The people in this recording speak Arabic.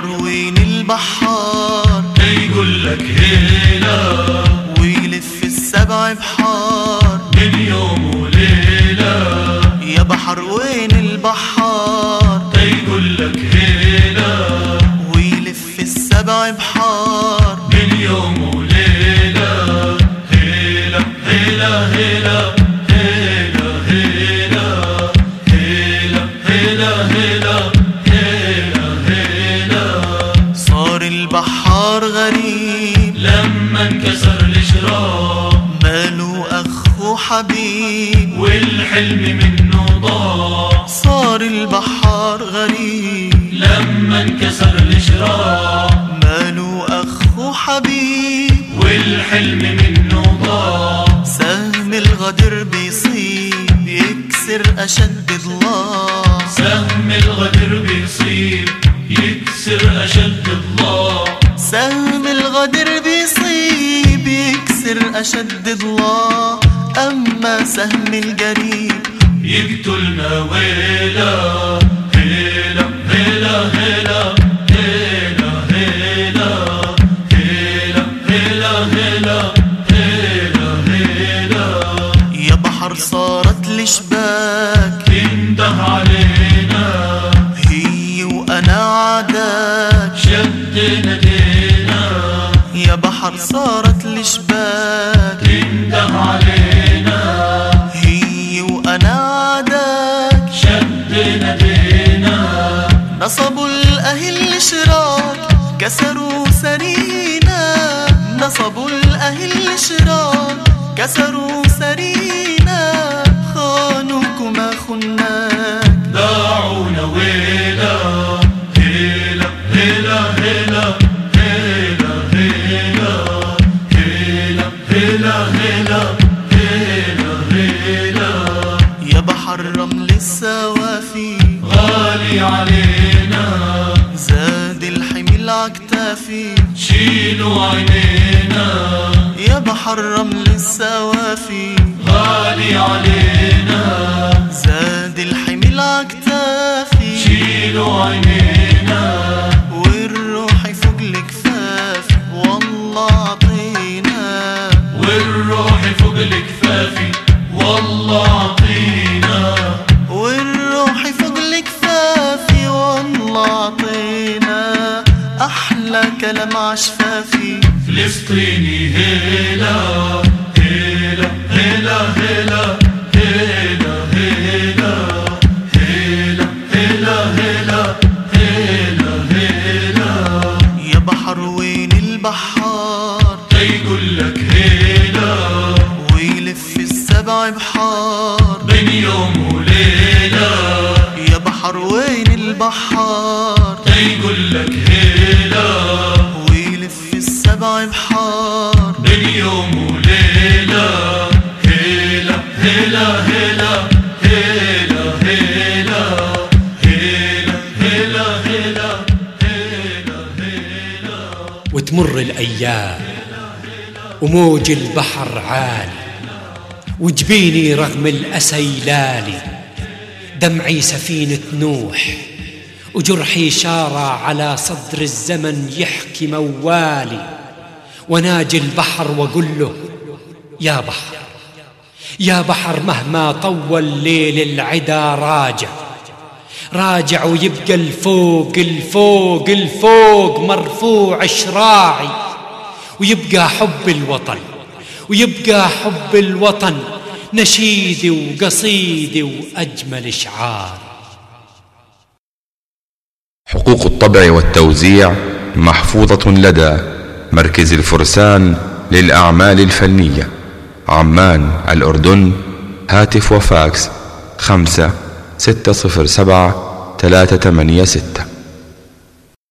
بحر وين البحار يقول لك هيلا ويلف السبع بحار من يوم وليلة. يا بحر وين البحار يقول لك هيلا ويلف السبع بحار من يوم وليلة. هيلا هيلا هيلا هيلا هيلا هيلا هيلا هيلا هيلا. صار البحار غريب لما انكسر الشراب ماله أخ وحبيب والحلم منه ضاع. صار البحار غريب لما انكسر الشراب ماله أخ وحبيب والحلم منه ضاع. سهم الغدر بيصيب يكسر أشد ضلاع. سهم الغدر بيصيب يكسر أشد الضلاع. سهم الغدر بيصيب يكسر أشد ضلاع. أما سهم الجريب يقتلنا ويلا. هيلا هيلا هيلا هيلا هيلا هيلا هيلا هيلا هيلا هيلا. يا بحر صارت لشباك تنده علينا هي وأنا عداك شدنا دينا. يا بحر صارت لشباك تنده علينا هي وأنا عداك شدنا دينا. نصبوا الأهل شراك كسروا سرينا. نصبوا الأهل شراك كسروا سرينا. خانوك ما خناك داعونا ويلا. هيلا هيلا هيلا هيلا هيلا هيلا هيلا هيلا هيلا هيلا. يا بحر رمل السوافي غالي علينا زاد الحمل عكتافي. شيلوا عينينا. يا بحر رمل السوافي غالي علينا زاد الحمل عكتافي. شيلوا عينينا. والروح فوق الكفافي والله عطينا. والروح فوق الكفافي والله عطينا. والروح فوق الكفافي والله عطينا. أحلى كلام عشفافي فلسطيني. هيلا هيلا هيلا هيلا هيلا هيلا هيلا هيلا هيلا هيلا هيلا. يا بحر وين البحار يقول لك هيلا ويلف السبع بحار بين يوم وليلة. يا بحر وين البحار يقول لك هيلا ويلف السبع بحار بين يوم وليلة. هيلا هيلا هيلا هيلا هيلا هيلا هيلا هيلا هيلا هيلا. وتمر الأيام وموج البحر عالي وجبيني رغم الأسى لالي. دمعي سفينة نوح وجرحي شارع على صدر الزمن يحكي موالي. وناجي البحر وقل له يا بحر يا بحر مهما طول ليل العدا راجع. راجع ويبقى الفوق الفوق الفوق مرفوع شراعي. ويبقى حب الوطن ويبقى حب الوطن نشيدي وقصيدي وأجمل شعار. حقوق الطبع والتوزيع محفوظة لدى مركز الفرسان للأعمال الفنية عمان الأردن. هاتف وفاكس 5 607 386.